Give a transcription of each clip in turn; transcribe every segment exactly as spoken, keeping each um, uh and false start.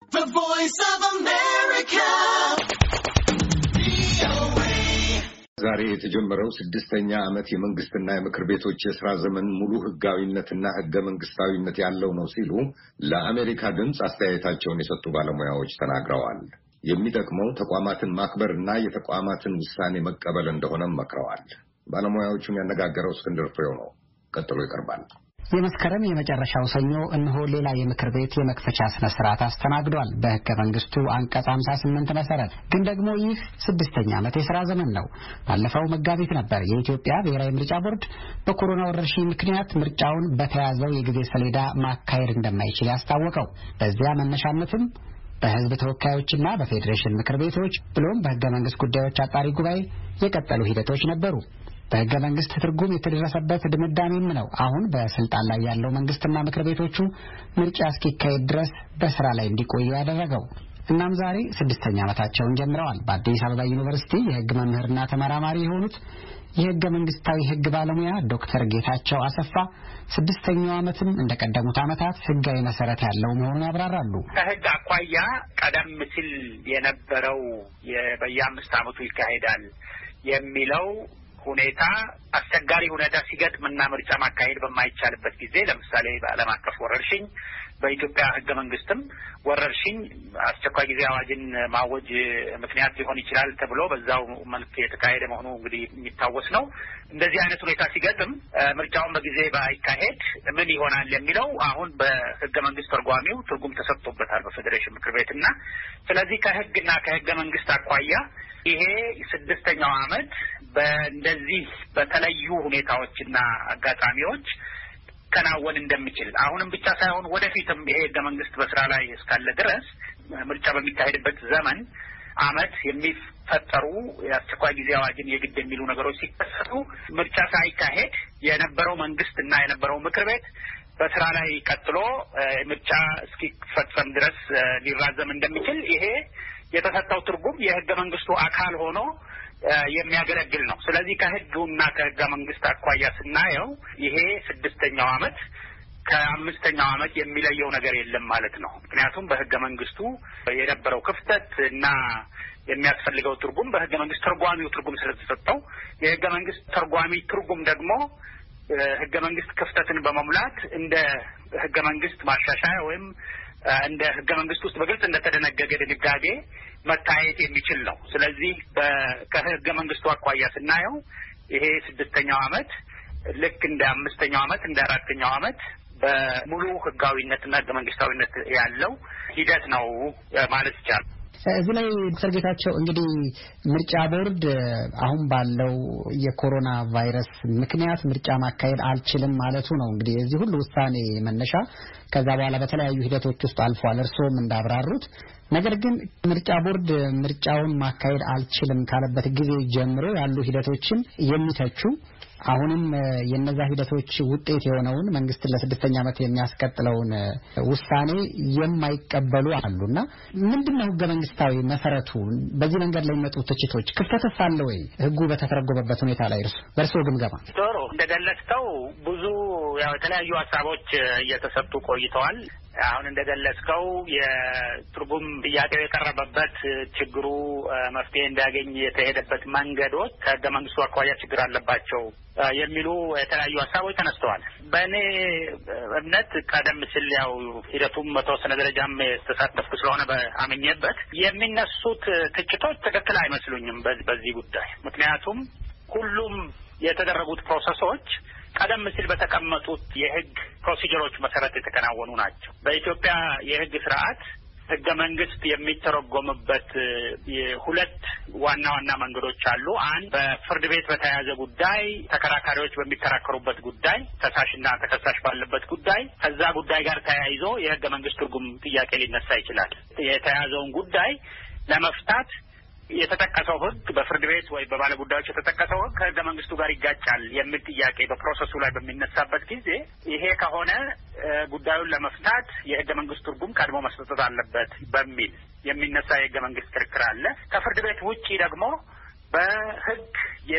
The Voice of America. ዛሬ የተጀመረው ስድስተኛ ዓመት የመንግስትና የምክር ቤቶች የሥራ ዘመን ሙሉ ህጋዊነትና ህገ መንግስታዊነት ያለው ነው ሲሉ ለአሜሪካ ድምጽ አስተያየታቸውን የሰጡ ባለሙያዎች ተናግረዋል። የሚጠቅመው ተቋማትን ማክበርና የተቋማትን ውሳኔ መቀበል እንደሆነም መክረዋል። ባለሙያዎቹን ያነጋገረው እስክንድር ፍሬው ነው። ቀጥሎ ይቀርባል። የመስከረም የመጨረሻው ሰኞ እነሆ ሌላ የምክር ቤት የመክፈቻ ስነ ስርዓት አስተናግዷል። በህገ መንግስቱ አንቀጽ ሃምሳ ስምንት መሰረት ግን ደግሞ ይህ ስድስተኛ ዓመት የሥራ ዘመን ነው። ባለፈው መጋቢት ነበር የኢትዮጵያ ብሔራዊ ምርጫ ቦርድ በኮሮና ወረርሽኝ ምክንያት ምርጫውን በተያዘው የጊዜ ሰሌዳ ማካሄድ እንደማይችል ያስታወቀው። በዚያ መነሻነትም በህዝብ ተወካዮችና በፌዴሬሽን ምክር ቤቶች ብሎም በህገ መንግስት ጉዳዮች አጣሪ ጉባኤ የቀጠሉ ሂደቶች ነበሩ። በህገ መንግስት ትርጉም የተደረሰበት ድምዳሜም ነው አሁን በስልጣን ላይ ያለው መንግስትና ምክር ቤቶቹ ምርጫ እስኪካሄድ ድረስ በስራ ላይ እንዲቆዩ ያደረገው። እናም ዛሬ ስድስተኛ ዓመታቸውን ጀምረዋል። በአዲስ አበባ ዩኒቨርሲቲ የህግ መምህርና ተመራማሪ የሆኑት የህገ መንግስታዊ ህግ ባለሙያ ዶክተር ጌታቸው አሰፋ ስድስተኛው ዓመትም እንደቀደሙት ዓመታት ህጋዊ መሰረት ያለው መሆኑን ያብራራሉ። ከህግ አኳያ ቀደም ሲል የነበረው በየአምስት ዓመቱ ይካሄዳል የሚለው ሁኔታ አስቸጋሪ ሁኔታ ሲገጥምና ምርጫ ማካሄድ በማይቻልበት ጊዜ ለምሳሌ በዓለም አቀፍ ወረርሽኝ በኢትዮጵያ ህገ መንግስትም ወረርሽኝ አስቸኳይ ጊዜ አዋጅን ማወጅ ምክንያት ሊሆን ይችላል ተብሎ በዛው መልክ የተካሄደ መሆኑ እንግዲህ የሚታወስ ነው። እንደዚህ አይነት ሁኔታ ሲገጥም ምርጫውን በጊዜ ባይካሄድ ምን ይሆናል የሚለው አሁን በህገ መንግስት ተርጓሚው ትርጉም ተሰጥቶበታል በፌዴሬሽን ምክር ቤትና ስለዚህ ከህግና ከህገ መንግስት አኳያ ይሄ ስድስተኛው ዓመት በእንደዚህ በተለዩ ሁኔታዎችና አጋጣሚዎች ከናወን እንደሚችል አሁንም ብቻ ሳይሆን ወደፊትም ይሄ ህገ መንግስት በስራ ላይ እስካለ ድረስ ምርጫ በሚካሄድበት ዘመን ዓመት የሚፈጠሩ የአስቸኳይ ጊዜ አዋጅን የግድ የሚሉ ነገሮች ሲከሰቱ ምርጫ ሳይካሄድ የነበረው መንግስትና የነበረው ምክር ቤት በስራ ላይ ቀጥሎ ምርጫ እስኪፈጸም ድረስ ሊራዘም እንደሚችል ይሄ የተሰጠው ትርጉም የህገ መንግስቱ አካል ሆኖ የሚያገለግል ነው። ስለዚህ ከህጉና ከህገ መንግስት አኳያ ስናየው ይሄ ስድስተኛው ዓመት ከአምስተኛው ዓመት የሚለየው ነገር የለም ማለት ነው። ምክንያቱም በህገ መንግስቱ የነበረው ክፍተት እና የሚያስፈልገው ትርጉም በህገ መንግስት ተርጓሚው ትርጉም ስለተሰጠው የህገ መንግስት ተርጓሚ ትርጉም ደግሞ ህገ መንግስት ክፍተትን በመሙላት እንደ ህገ መንግስት ማሻሻያ ወይም እንደ ህገ መንግስት ውስጥ በግልጽ እንደተደነገገ ድንጋጌ መታየት የሚችል ነው። ስለዚህ ከህገ መንግስቱ አኳያ ስናየው ይሄ ስድስተኛው ዓመት ልክ እንደ አምስተኛው ዓመት እንደ አራተኛው ዓመት በሙሉ ህጋዊነትና ህገ መንግስታዊነት ያለው ሂደት ነው ማለት ይቻላል። እዚህ ላይ ዶክተር ጌታቸው እንግዲህ ምርጫ ቦርድ አሁን ባለው የኮሮና ቫይረስ ምክንያት ምርጫ ማካሄድ አልችልም ማለቱ ነው እንግዲህ የዚህ ሁሉ ውሳኔ መነሻ። ከዛ በኋላ በተለያዩ ሂደቶች ውስጥ አልፏል እርስዎም እንዳብራሩት። ነገር ግን ምርጫ ቦርድ ምርጫውን ማካሄድ አልችልም ካለበት ጊዜ ጀምሮ ያሉ ሂደቶችን የሚተቹ አሁንም የነዛ ሂደቶች ውጤት የሆነውን መንግስትን ለስድስተኛ ዓመት የሚያስቀጥለውን ውሳኔ የማይቀበሉ አሉና ምንድነው ህገ መንግስታዊ መሰረቱ? በዚህ መንገድ ላይ የሚመጡ ትችቶች ክፍተትስ አለ ወይ ህጉ በተተረጎመበት ሁኔታ ላይ እርሱ በእርስዎ ግምገማ? ጥሩ እንደገለጽከው ብዙ ያው የተለያዩ ሀሳቦች እየተሰጡ ቆይተዋል። አሁን እንደገለጽከው የትርጉም ጥያቄው የቀረበበት ችግሩ መፍትሄ እንዲያገኝ የተሄደበት መንገዶች ከህገ መንግስቱ አኳያ ችግር አለባቸው የሚሉ የተለያዩ ሀሳቦች ተነስተዋል። በእኔ እምነት ቀደም ሲል ያው ሂደቱም በተወሰነ ደረጃም የተሳተፍኩ ስለሆነ በአምኜበት የሚነሱት ትችቶች ትክክል አይመስሉኝም በዚህ ጉዳይ። ምክንያቱም ሁሉም የተደረጉት ፕሮሰሶች ቀደም ሲል በተቀመጡት የህግ ፕሮሲጀሮች መሰረት የተከናወኑ ናቸው። በኢትዮጵያ የህግ ስርዓት ህገ መንግስት የሚተረጎምበት ሁለት ዋና ዋና መንገዶች አሉ። አንድ በፍርድ ቤት በተያያዘ ጉዳይ፣ ተከራካሪዎች በሚከራከሩበት ጉዳይ፣ ከሳሽና ተከሳሽ ባለበት ጉዳይ፣ ከዛ ጉዳይ ጋር ተያይዞ የህገ መንግስት ትርጉም ጥያቄ ሊነሳ ይችላል። የተያዘውን ጉዳይ ለመፍታት የተጠቀሰው ህግ በፍርድ ቤት ወይ በባለጉዳዮች የተጠቀሰው ህግ ከህገ መንግስቱ ጋር ይጋጫል የሚል ጥያቄ በፕሮሰሱ ላይ በሚነሳበት ጊዜ ይሄ ከሆነ ጉዳዩን ለመፍታት የህገ መንግስት ትርጉም ቀድሞ መስጠት አለበት በሚል የሚነሳ የህገ መንግስት ክርክር አለ። ከፍርድ ቤት ውጪ ደግሞ በህግ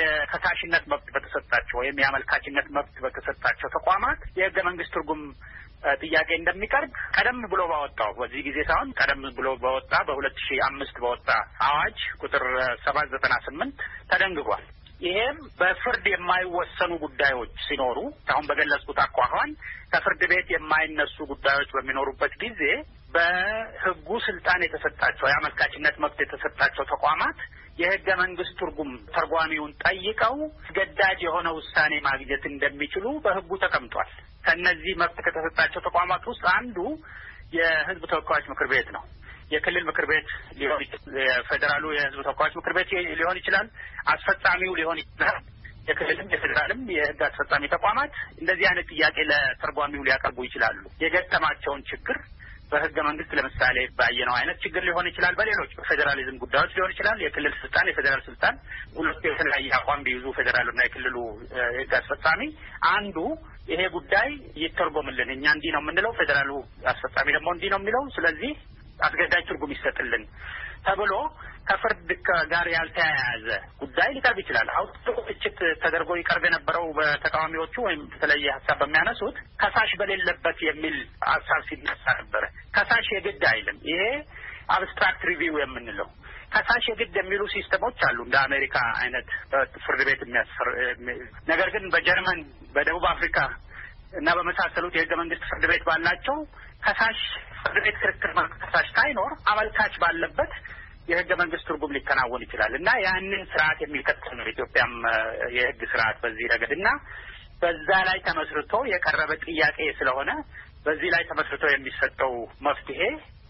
የከሳሽነት መብት በተሰጣቸው ወይም የአመልካችነት መብት በተሰጣቸው ተቋማት የህገ መንግስት ትርጉም ጥያቄ እንደሚቀርብ ቀደም ብሎ ባወጣው በዚህ ጊዜ ሳይሆን ቀደም ብሎ ባወጣ በሁለት ሺህ አምስት ባወጣ አዋጅ ቁጥር ሰባት ዘጠና ስምንት ተደንግጓል። ይሄም በፍርድ የማይወሰኑ ጉዳዮች ሲኖሩ አሁን በገለጽኩት አኳኋን ከፍርድ ቤት የማይነሱ ጉዳዮች በሚኖሩበት ጊዜ በሕጉ ስልጣን የተሰጣቸው የአመልካችነት መብት የተሰጣቸው ተቋማት የሕገ መንግስት ትርጉም ተርጓሚውን ጠይቀው ገዳጅ የሆነ ውሳኔ ማግኘት እንደሚችሉ በሕጉ ተቀምጧል። ከነዚህ መብት ከተሰጣቸው ተቋማት ውስጥ አንዱ የሕዝብ ተወካዮች ምክር ቤት ነው። የክልል ምክር ቤት ሊሆን ይችላል፣ የፌዴራሉ የሕዝብ ተወካዮች ምክር ቤት ሊሆን ይችላል፣ አስፈጻሚው ሊሆን ይችላል። የክልልም የፌዴራልም የሕግ አስፈጻሚ ተቋማት እንደዚህ አይነት ጥያቄ ለተርጓሚው ሊያቀርቡ ይችላሉ። የገጠማቸውን ችግር በሕገ መንግስት ለምሳሌ ባየነው አይነት ችግር ሊሆን ይችላል። በሌሎች በፌዴራሊዝም ጉዳዮች ሊሆን ይችላል። የክልል ስልጣን የፌዴራል ስልጣን ሁለቱ የተለያየ አቋም ቢይዙ ፌዴራሉና የክልሉ ሕግ አስፈጻሚ አንዱ ይሄ ጉዳይ ይተርጎምልን፣ እኛ እንዲህ ነው የምንለው፣ ፌዴራሉ አስፈጻሚ ደግሞ እንዲህ ነው የሚለው፣ ስለዚህ አስገዳጅ ትርጉም ይሰጥልን ተብሎ ከፍርድ ጋር ያልተያያዘ ጉዳይ ሊቀርብ ይችላል። አሁን ትችት ተደርጎ ይቀርብ የነበረው በተቃዋሚዎቹ ወይም የተለየ ሀሳብ በሚያነሱት ከሳሽ በሌለበት የሚል ሀሳብ ሲነሳ ነበረ። ከሳሽ የግድ አይልም። ይሄ አብስትራክት ሪቪው የምንለው ከሳሽ የግድ የሚሉ ሲስተሞች አሉ እንደ አሜሪካ አይነት ፍርድ ቤት የሚያስፈር ነገር ግን በጀርመን በደቡብ አፍሪካ እና በመሳሰሉት የህገ መንግስት ፍርድ ቤት ባላቸው ከሳሽ ፍርድ ቤት ክርክር ከሳሽ ሳይኖር አመልካች ባለበት የህገ መንግስት ትርጉም ሊከናወን ይችላል እና ያንን ስርዓት የሚከተል ነው የኢትዮጵያም የህግ ስርዓት በዚህ ረገድ እና በዛ ላይ ተመስርቶ የቀረበ ጥያቄ ስለሆነ በዚህ ላይ ተመስርቶ የሚሰጠው መፍትሄ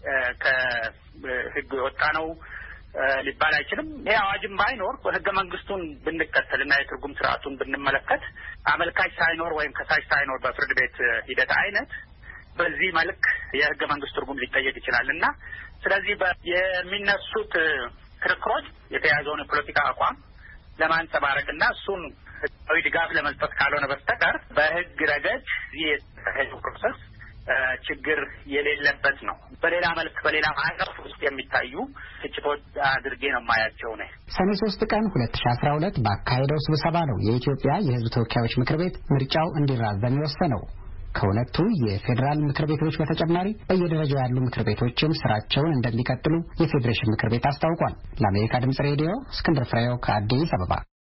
ከህግ የወጣ ነው ሊባል አይችልም። ይሄ አዋጅም ባይኖር ህገ መንግስቱን ብንከተልና የትርጉም ስርዓቱን ብንመለከት አመልካች ሳይኖር ወይም ከሳሽ ሳይኖር በፍርድ ቤት ሂደት አይነት በዚህ መልክ የህገ መንግስት ትርጉም ሊጠየቅ ይችላል እና ስለዚህ የሚነሱት ክርክሮች የተያዘውን የፖለቲካ አቋም ለማንጸባረቅና እሱን ህጋዊ ድጋፍ ለመስጠት ካልሆነ በስተቀር በህግ ረገድ ይህ ፕሮሰስ ችግር የሌለበት ነው። በሌላ መልክ በሌላ ማዕቀፍ ውስጥ የሚታዩ ትችቶች አድርጌ ነው የማያቸው ነው። ሰኔ ሶስት ቀን ሁለት ሺህ አስራ ሁለት ባካሄደው ስብሰባ ነው የኢትዮጵያ የህዝብ ተወካዮች ምክር ቤት ምርጫው እንዲራዘም የወሰነው። ከሁለቱ የፌዴራል ምክር ቤቶች በተጨማሪ በየደረጃው ያሉ ምክር ቤቶችም ስራቸውን እንደሚቀጥሉ የፌዴሬሽን ምክር ቤት አስታውቋል። ለአሜሪካ ድምጽ ሬዲዮ እስክንድር ፍሬው ከአዲስ አበባ